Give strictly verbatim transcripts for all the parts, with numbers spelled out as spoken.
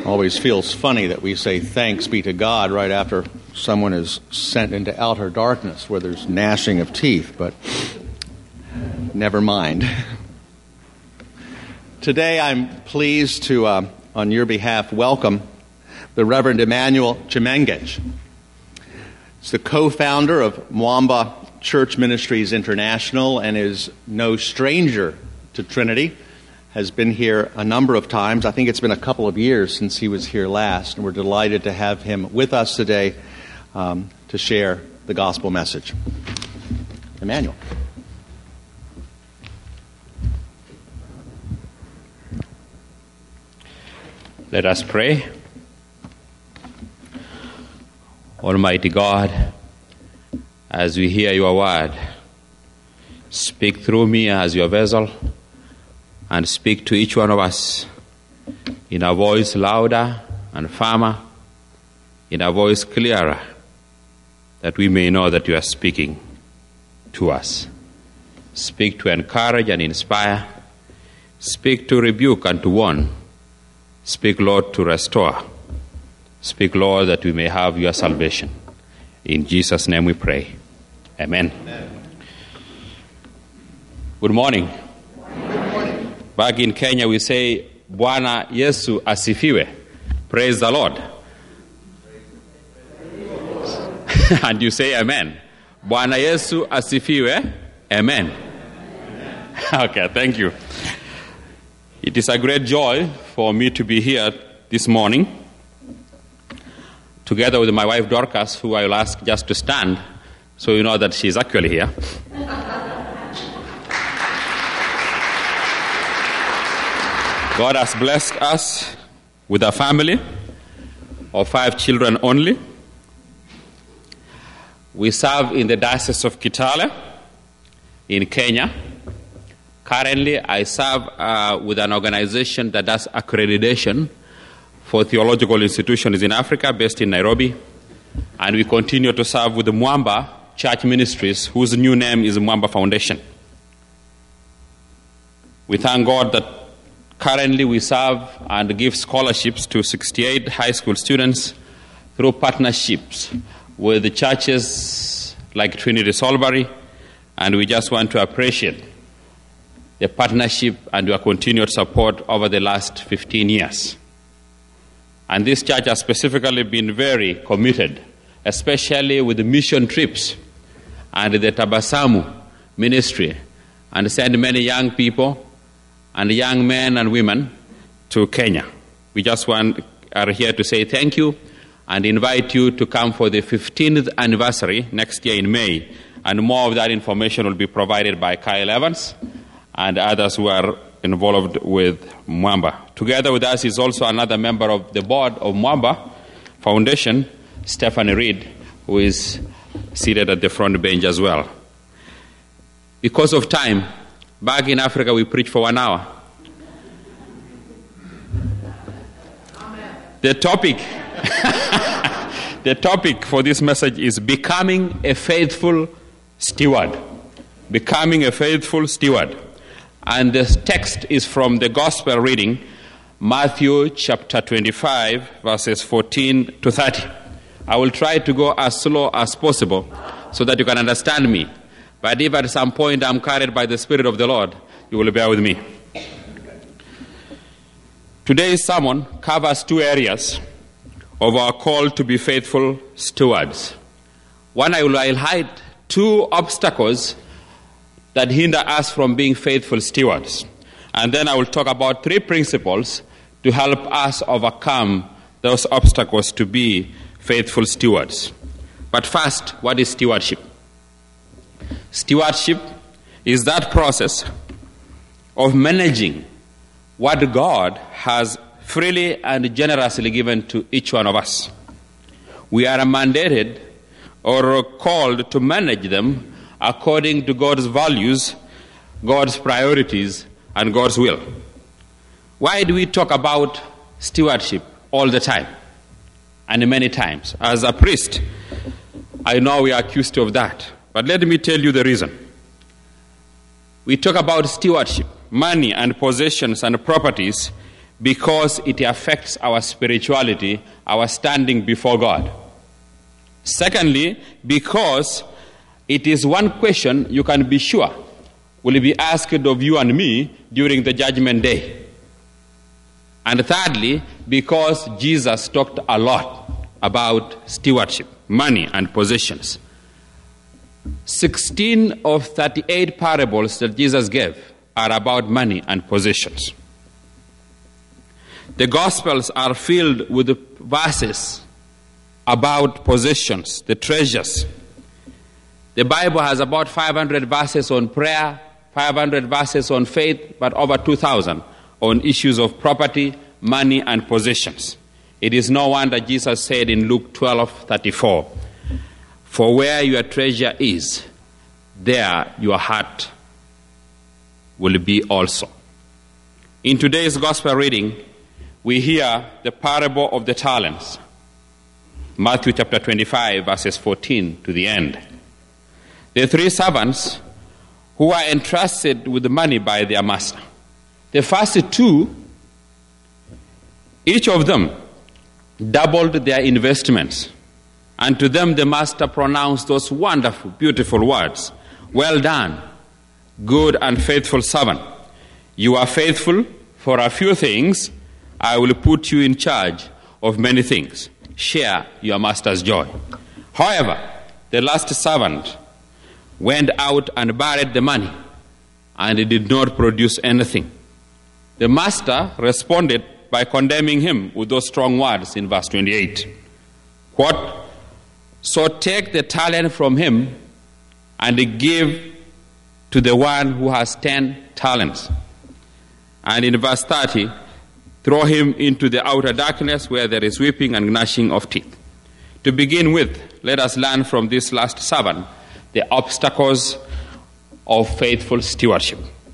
Always feels funny that we say thanks be to God right after someone is sent into outer darkness where there's gnashing of teeth, but never mind. Today I'm pleased to, uh, on your behalf, welcome the Reverend Emmanuel Chemengech. He's the co-founder of Mwamba Church Ministries International and is no stranger to Trinity. Has been here a number of times. I think it's been a couple of years since he was here last, and we're delighted to have him with us today um, to share the gospel message. Emmanuel. Let us pray. Almighty God, as we hear your word, speak through me as your vessel, and speak to each one of us in a voice louder and firmer, in a voice clearer, that we may know that you are speaking to us. Speak to encourage and inspire. Speak to rebuke and to warn. Speak, Lord, to restore. Speak, Lord, that we may have your salvation. In Jesus' name we pray. Amen. Amen. Good morning. Back in Kenya, we say, Bwana Yesu asifiwe. Praise the Lord. And you say amen. Bwana Yesu asifiwe. Amen. Amen. Okay, thank you. It is a great joy for me to be here this morning, together with my wife Dorcas, who I will ask just to stand, so you know that she is actually here. God has blessed us with a family of five children only. We serve in the Diocese of Kitale in Kenya. Currently, I serve uh, with an organization that does accreditation for theological institutions in Africa, based in Nairobi. And we continue to serve with the Mwamba Church Ministries, whose new name is Mwamba Foundation. We thank God that currently, we serve and give scholarships to sixty-eight high school students through partnerships with the churches like Trinity Solbury, and we just want to appreciate the partnership and your continued support over the last fifteen years. And this church has specifically been very committed, especially with the mission trips and the Tabasamu ministry, and send many young people and young men and women to Kenya. We just want are here to say thank you and invite you to come for the fifteenth anniversary next year in May. And more of that information will be provided by Kyle Evans and others who are involved with Mwamba. Together with us is also another member of the board of Mwamba Foundation, Stephanie Reed, who is seated at the front bench as well. Because of time, back in Africa, we preach for one hour. Amen. The topic, the topic for this message is becoming a faithful steward. Becoming a faithful steward. And the text is from the gospel reading, Matthew chapter twenty-five, verses fourteen to thirty. I will try to go as slow as possible so that you can understand me. But if at some point I'm carried by the Spirit of the Lord, you will bear with me. Today's sermon covers two areas of our call to be faithful stewards. One, I will highlight two obstacles that hinder us from being faithful stewards. And then I will talk about three principles to help us overcome those obstacles to be faithful stewards. But first, what is stewardship? Stewardship is that process of managing what God has freely and generously given to each one of us. We are mandated or called to manage them according to God's values, God's priorities, and God's will. Why do we talk about stewardship all the time and many times? As a priest, I know we are accused of that. But let me tell you the reason. We talk about stewardship, money and possessions and properties because it affects our spirituality, our standing before God. Secondly, because it is one question you can be sure will be asked of you and me during the judgment day. And thirdly, because Jesus talked a lot about stewardship, money and possessions. sixteen of thirty-eight parables that Jesus gave are about money and possessions. The Gospels are filled with verses about possessions, the treasures. The Bible has about five hundred verses on prayer, five hundred verses on faith, but over two thousand on issues of property, money, and possessions. It is no wonder Jesus said in Luke twelve thirty-four, "For where your treasure is, there your heart will be also." In today's gospel reading, we hear the parable of the talents. Matthew chapter twenty-five, verses fourteen to the end. The three servants who are entrusted with the money by their master. The first two, each of them doubled their investments. And to them the master pronounced those wonderful, beautiful words. "Well done, good and faithful servant. You are faithful for a few things. I will put you in charge of many things. Share your master's joy." However, the last servant went out and buried the money, and he did not produce anything. The master responded by condemning him with those strong words in verse twenty-eight. Quote, "So take the talent from him and give to the one who has ten talents." And in verse thirty, "Throw him into the outer darkness where there is weeping and gnashing of teeth." To begin with, let us learn from this last servant the obstacles of faithful stewardship.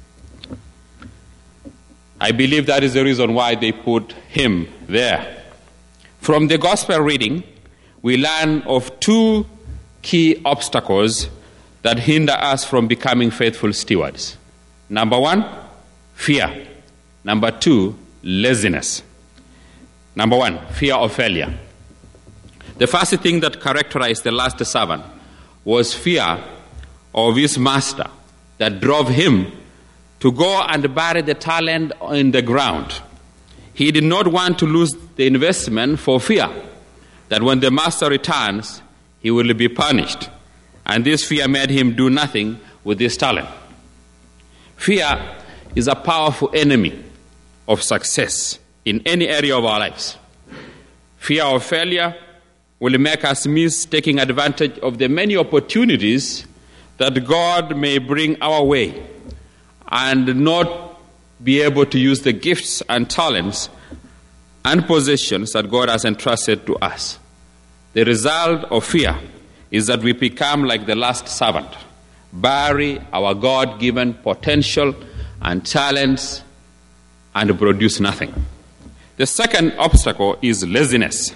I believe that is the reason why they put him there. From the gospel reading, we learn of two key obstacles that hinder us from becoming faithful stewards. Number one, fear. Number two, laziness. Number one, fear of failure. The first thing that characterized the last servant was fear of his master that drove him to go and bury the talent in the ground. He did not want to lose the investment for fear that when the master returns, he will be punished. And this fear made him do nothing with his talent. Fear is a powerful enemy of success in any area of our lives. Fear of failure will make us miss taking advantage of the many opportunities that God may bring our way and not be able to use the gifts and talents and possessions that God has entrusted to us. The result of fear is that we become like the last servant, bury our God-given potential and talents and produce nothing. The second obstacle is laziness.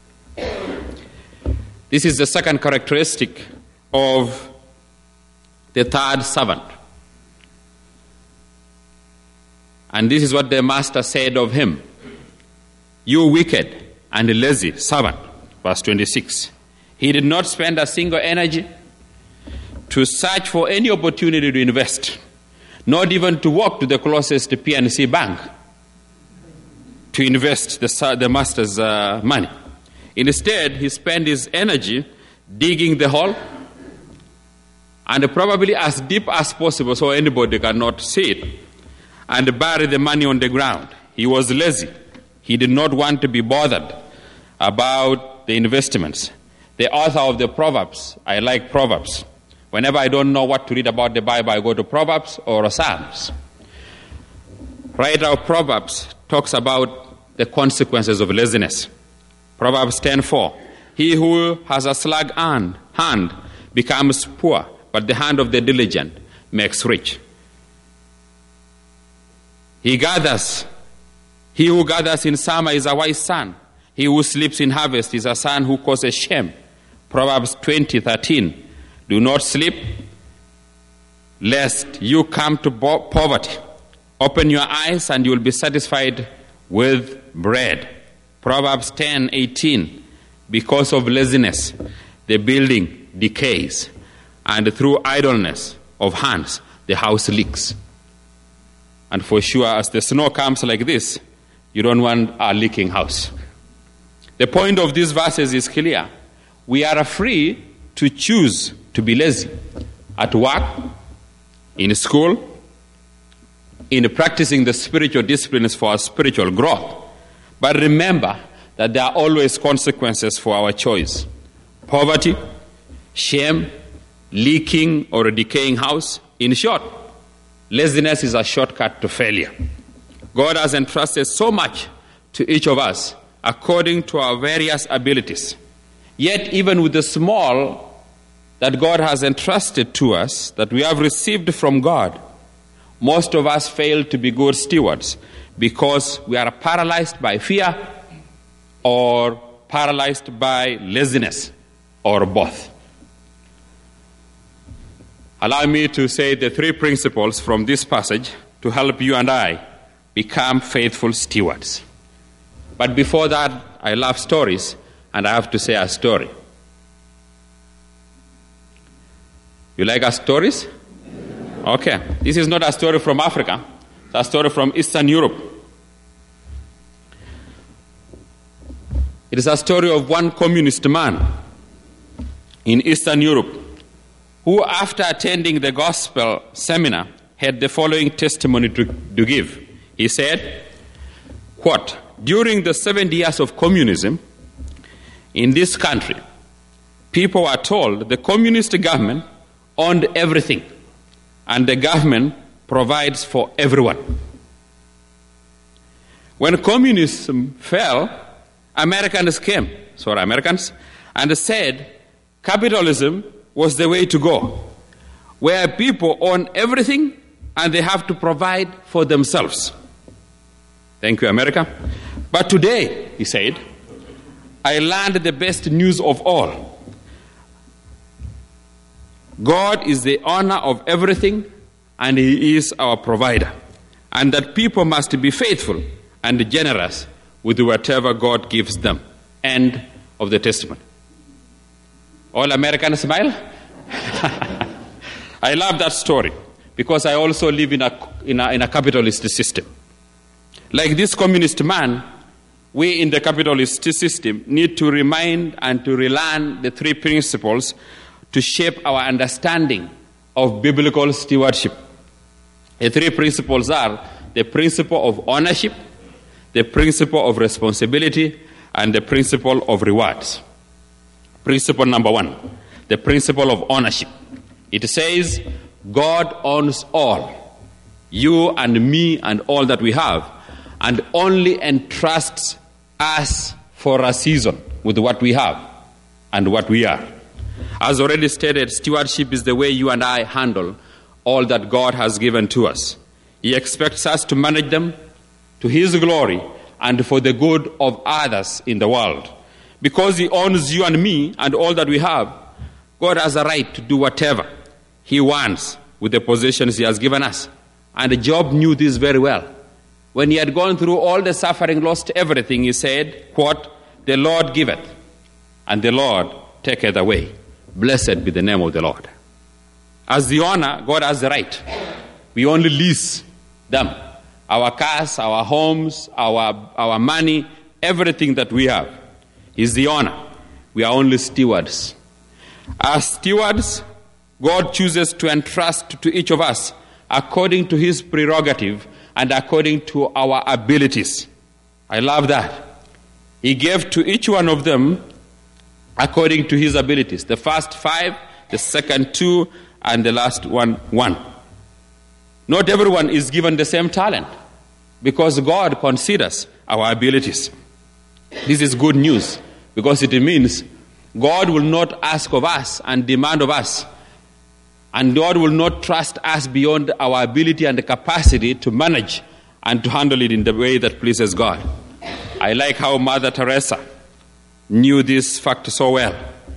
This is the second characteristic of the third servant. And this is what the master said of him. "You wicked and lazy servant." Verse twenty-six. He did not spend a single energy to search for any opportunity to invest, not even to walk to the closest P N C bank to invest the, the master's uh, money. Instead, he spent his energy digging the hole, and probably as deep as possible so anybody cannot see it, and bury the money on the ground. He was lazy. He did not want to be bothered about the investments. The author of the Proverbs, I like Proverbs. Whenever I don't know what to read about the Bible, I go to Proverbs or Psalms. Writer of Proverbs talks about the consequences of laziness. Proverbs ten four. "He who has a slack hand, hand becomes poor, but the hand of the diligent makes rich." He gathers. He who gathers in summer is a wise son. He who sleeps in harvest is a son who causes shame. Proverbs twenty thirteen. "Do not sleep, lest you come to poverty. Open your eyes and you will be satisfied with bread. Proverbs ten eighteen, because of laziness, the building decays, and through idleness of hands, the house leaks. And for sure, as the snow comes like this, you don't want a leaking house. The point of these verses is clear. We are free to choose to be lazy at work, in school, in practicing the spiritual disciplines for our spiritual growth. But remember that there are always consequences for our choice. Poverty, shame, leaking or a decaying house. In short, laziness is a shortcut to failure. God has entrusted so much to each of us according to our various abilities. Yet even with the small that God has entrusted to us, that we have received from God, most of us fail to be good stewards because we are paralyzed by fear or paralyzed by laziness or both. Allow me to say the three principles from this passage to help you and I become faithful stewards. But before that, I love stories, and I have to say a story. You like our stories? Okay. This is not a story from Africa. It's a story from Eastern Europe. It is a story of one communist man in Eastern Europe who, after attending the gospel seminar, had the following testimony to, to give. He said, quote, during the seventy years of communism in this country, people were told the communist government owned everything and the government provides for everyone. When communism fell, Americans came, sorry, Americans, and said capitalism was the way to go, where people own everything and they have to provide for themselves. Thank you, America. But today, he said, I learned the best news of all. God is the owner of everything and He is our provider. And that people must be faithful and generous with whatever God gives them. End of the testimony. All Americans smile? I love that story because I also live in a, in a, in a capitalist system. Like this communist man, we in the capitalist system need to remind and to relearn the three principles to shape our understanding of biblical stewardship. The three principles are the principle of ownership, the principle of responsibility, and the principle of rewards. Principle number one, the principle of ownership. It says, God owns all, you and me and all that we have, and only entrusts us for a season with what we have and what we are. As already stated, stewardship is the way you and I handle all that God has given to us. He expects us to manage them to His glory and for the good of others in the world. Because He owns you and me and all that we have, God has a right to do whatever He wants with the possessions He has given us. And Job knew this very well. When he had gone through all the suffering, lost everything, he said, quote, the Lord giveth, and the Lord taketh away. Blessed be the name of the Lord. As the owner, God has the right. We only lease them. Our cars, our homes, our, our money, everything that we have is the owner. We are only stewards. As stewards, God chooses to entrust to each of us according to His prerogative and according to our abilities. I love that. He gave to each one of them according to his abilities. The first five, the second two, and the last one, one. Not everyone is given the same talent because God considers our abilities. This is good news because it means God will not ask of us and demand of us, and God will not trust us beyond our ability and capacity to manage and to handle it in the way that pleases God. I like how Mother Teresa knew this fact so well.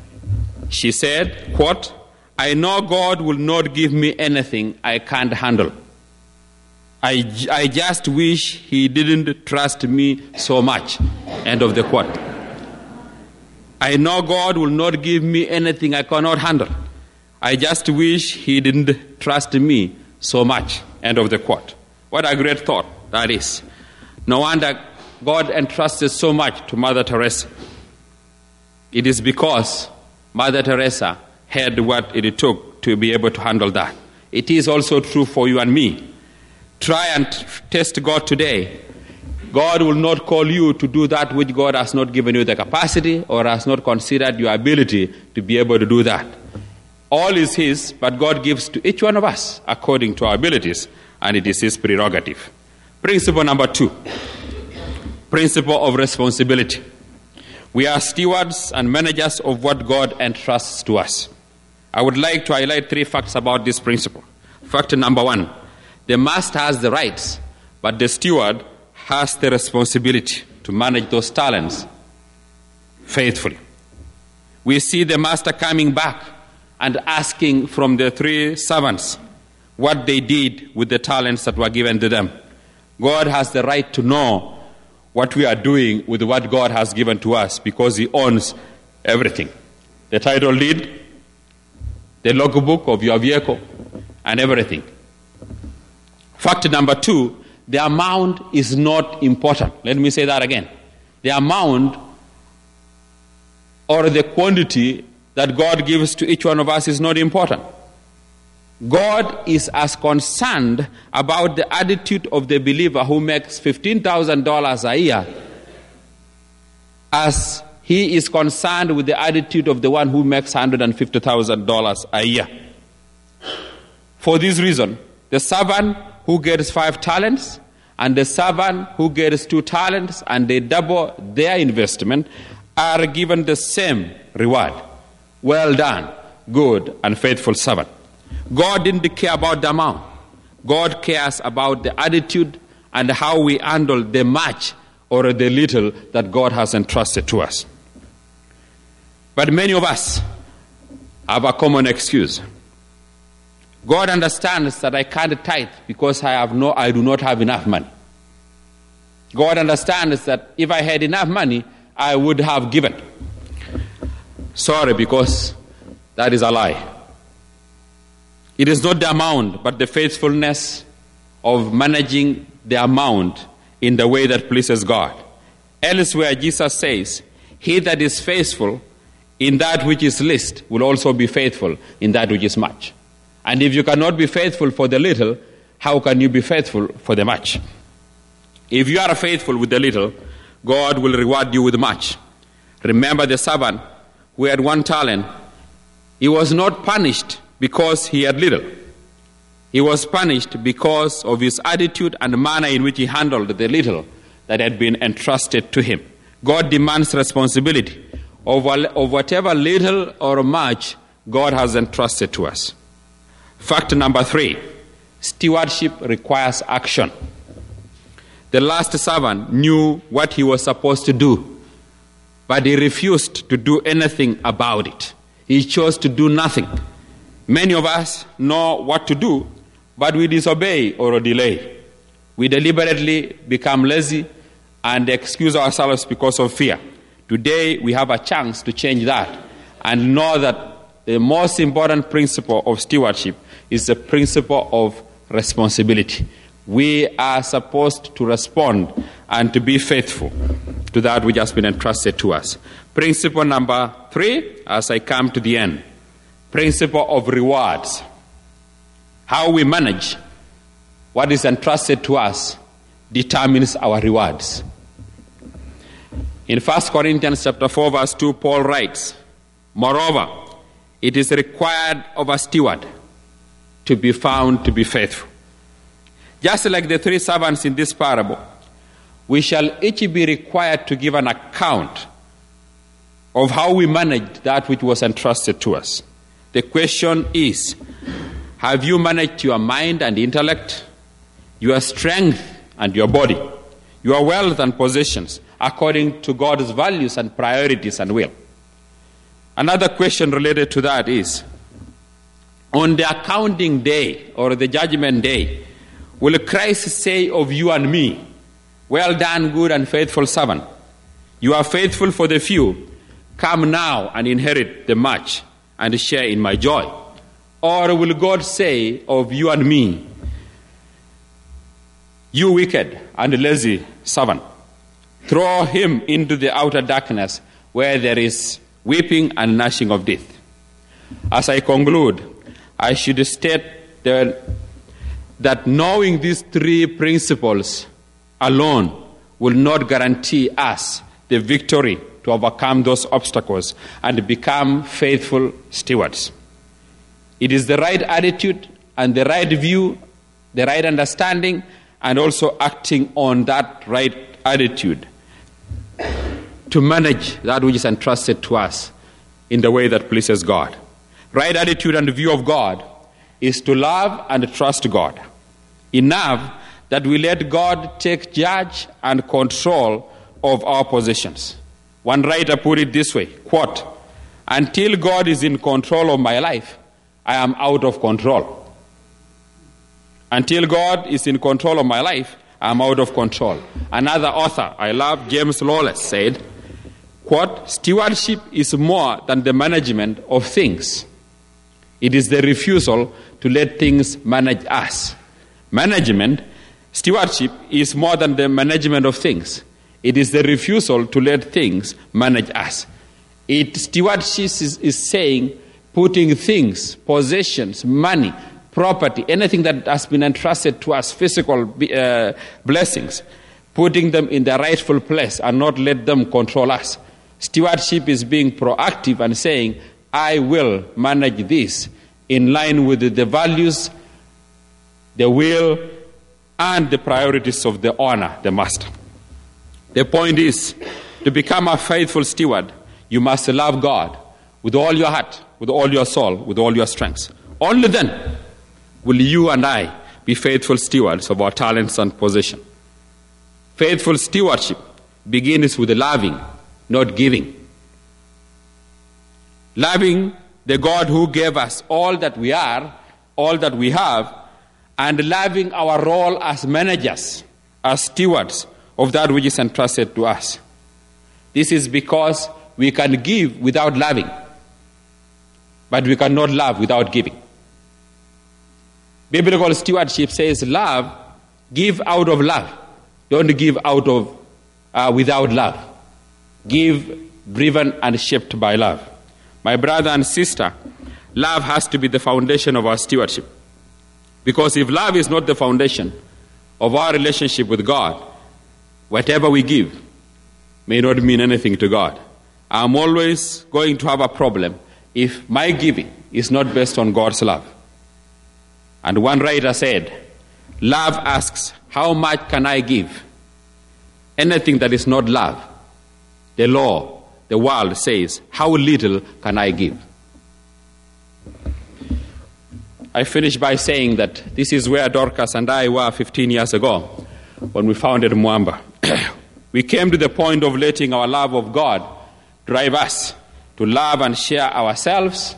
She said, quote, I know God will not give me anything I can't handle. I, I just wish he didn't trust me so much. End of the quote. I know God will not give me anything I cannot handle. I just wish he didn't trust me so much. End of the quote. What a great thought that is. No wonder God entrusted so much to Mother Teresa. It is because Mother Teresa had what it took to be able to handle that. It is also true for you and me. Try and test God today. God will not call you to do that which God has not given you the capacity or has not considered your ability to be able to do that. All is His, but God gives to each one of us according to our abilities, and it is His prerogative. Principle number two, principle of responsibility. We are stewards and managers of what God entrusts to us. I would like to highlight three facts about this principle. Fact number one, the master has the rights, but the steward has the responsibility to manage those talents faithfully. We see the master coming back and asking from the three servants what they did with the talents that were given to them. God has the right to know what we are doing with what God has given to us because He owns everything. The title deed, the logbook of your vehicle, and everything. Fact number two, the amount is not important. Let me say that again. The amount or the quantity that God gives to each one of us is not important. God is as concerned about the attitude of the believer who makes fifteen thousand dollars a year as He is concerned with the attitude of the one who makes one hundred fifty thousand dollars a year. For this reason, the servant who gets five talents and the servant who gets two talents and they double their investment are given the same reward. Well done, good and faithful servant. God didn't care about the amount. God cares about the attitude and how we handle the much or the little that God has entrusted to us. But many of us have a common excuse. God understands that I can't tithe because I have no, I do not have enough money. God understands that if I had enough money, I would have given. Sorry, because that is a lie. It is not the amount, but the faithfulness of managing the amount in the way that pleases God. Elsewhere, Jesus says, he that is faithful in that which is least will also be faithful in that which is much. And if you cannot be faithful for the little, how can you be faithful for the much? If you are faithful with the little, God will reward you with much. Remember the servant who had one talent. He was not punished because he had little. He was punished because of his attitude and the manner in which he handled the little that had been entrusted to him. God demands responsibility of whatever little or much God has entrusted to us. Fact number three, stewardship requires action. The last servant knew what he was supposed to do, but he refused to do anything about it. He chose to do nothing. Many of us know what to do, but we disobey or delay. We deliberately become lazy and excuse ourselves because of fear. Today, we have a chance to change that and know that the most important principle of stewardship is the principle of responsibility. We are supposed to respond and to be faithful to that which has been entrusted to us. Principle number three, as I come to the end, principle of rewards. How we manage what is entrusted to us determines our rewards. In First Corinthians chapter four, verse two, Paul writes, moreover, it is required of a steward to be found to be faithful. Just like the three servants in this parable, we shall each be required to give an account of how we managed that which was entrusted to us. The question is, have you managed your mind and intellect, your strength and your body, your wealth and possessions, according to God's values and priorities and will? Another question related to that is, on the accounting day or the judgment day, will Christ say of you and me, well done, good and faithful servant. You are faithful for the few. Come now and inherit the much and share in my joy. Or will God say of you and me, you wicked and lazy servant, throw him into the outer darkness where there is weeping and gnashing of teeth. As I conclude, I should state that, that knowing these three principles alone will not guarantee us the victory to overcome those obstacles and become faithful stewards. It is the right attitude and the right view, the right understanding, and also acting on that right attitude to manage that which is entrusted to us in the way that pleases God. Right attitude and view of God is to love and trust God enough that we let God take charge and control of our possessions. One writer put it this way, quote, until God is in control of my life, I am out of control. Until God is in control of my life, I am out of control. Another author I love, James Lawless, said, quote, stewardship is more than the management of things. It is the refusal to let things manage us. Management, stewardship is more than the management of things. It is the refusal to let things manage us. It, stewardship is, is saying putting things, possessions, money, property, anything that has been entrusted to us, physical uh, blessings, putting them in their rightful place and not let them control us. Stewardship is being proactive and saying, I will manage this in line with the values, the will, and the priorities of the owner, the master. The point is, to become a faithful steward, you must love God with all your heart, with all your soul, with all your strength. Only then will you and I be faithful stewards of our talents and possession. Faithful stewardship begins with loving, not giving. Loving the God who gave us all that we are, all that we have, and loving our role as managers, as stewards of that which is entrusted to us. This is because we can give without loving, but we cannot love without giving. Biblical stewardship says love, give out of love. Don't give out of, uh, without love. Give driven and shaped by love. My brother and sister, love has to be the foundation of our stewardship. Because if love is not the foundation of our relationship with God, whatever we give may not mean anything to God. I'm always going to have a problem if my giving is not based on God's love. And one writer said, love asks, how much can I give? Anything that is not love, the law, the world says, how little can I give? I finish by saying that this is where Dorcas and I were fifteen years ago when we founded Mwamba. We came to the point of letting our love of God drive us to love and share ourselves,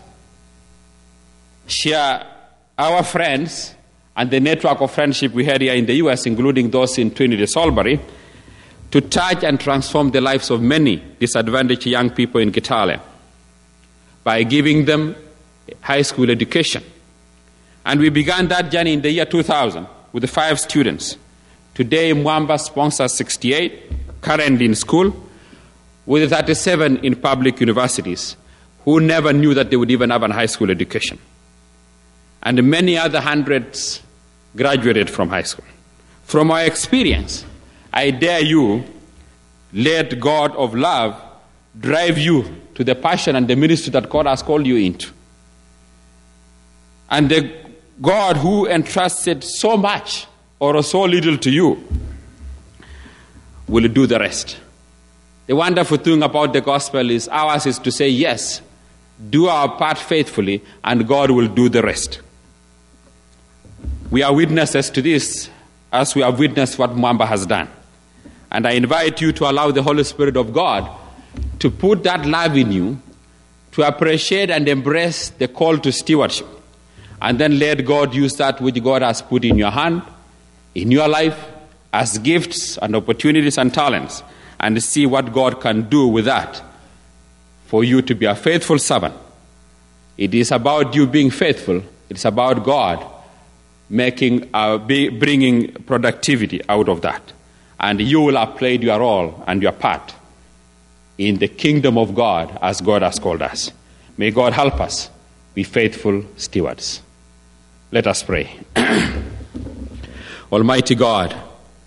share our friends, and the network of friendship we had here in the U S, including those in Trinity Salisbury, to touch and transform the lives of many disadvantaged young people in Kitale by giving them high school education. And we began that journey in the year two thousand with five students. Today, Mwamba sponsors sixty-eight, currently in school, with thirty-seven in public universities, who never knew that they would even have a high school education. And many other hundreds graduated from high school. From our experience, I dare you, let God of love drive you to the passion and the ministry that God has called you into. And the God who entrusted so much or so little to you will do the rest. The wonderful thing about the gospel is ours is to say yes, do our part faithfully, and God will do the rest. We are witnesses to this as we have witnessed what Mwamba has done. And I invite you to allow the Holy Spirit of God to put that love in you, to appreciate and embrace the call to stewardship, and then let God use that which God has put in your hand in your life as gifts and opportunities and talents, and see what God can do with that for you to be a faithful servant. It is about you being faithful. It's about God making, uh, be, bringing productivity out of that. And you will have played your role and your part in the kingdom of God as God has called us. May God help us be faithful stewards. Let us pray. Almighty God,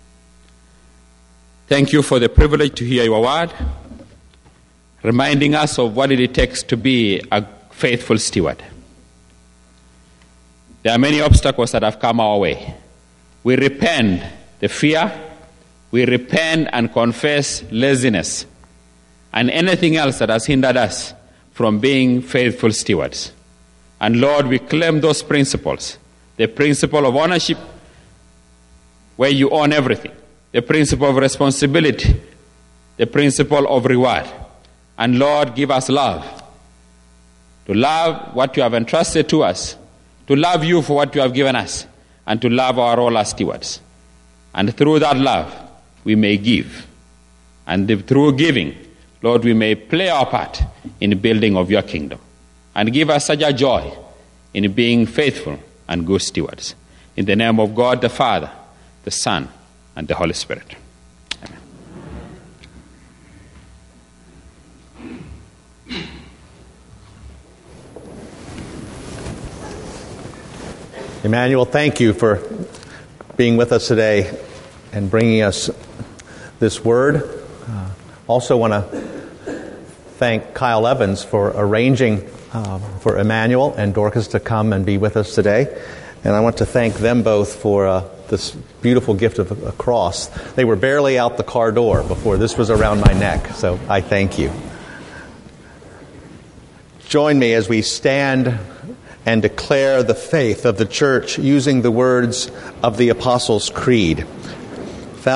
thank you for the privilege to hear your word, reminding us of what it takes to be a faithful steward. There are many obstacles that have come our way. We repent the fear, we repent and confess laziness, and anything else that has hindered us from being faithful stewards. And Lord, we claim those principles, the principle of ownership, where you own everything, the principle of responsibility, the principle of reward. And Lord, give us love, to love what you have entrusted to us, to love you for what you have given us, and to love our role as stewards. And through that love, we may give. And through giving, Lord, we may play our part in the building of your kingdom. And give us such a joy in being faithful and good stewards. In the name of God the Father, the Son, and the Holy Spirit. Emmanuel, thank you for being with us today and bringing us this word. Uh, also want to thank Kyle Evans for arranging um, for Emmanuel and Dorcas to come and be with us today. And I want to thank them both for uh, this beautiful gift of a cross. They were barely out the car door before this was around my neck, so I thank you. Join me as we stand and declare the faith of the church using the words of the Apostles' Creed.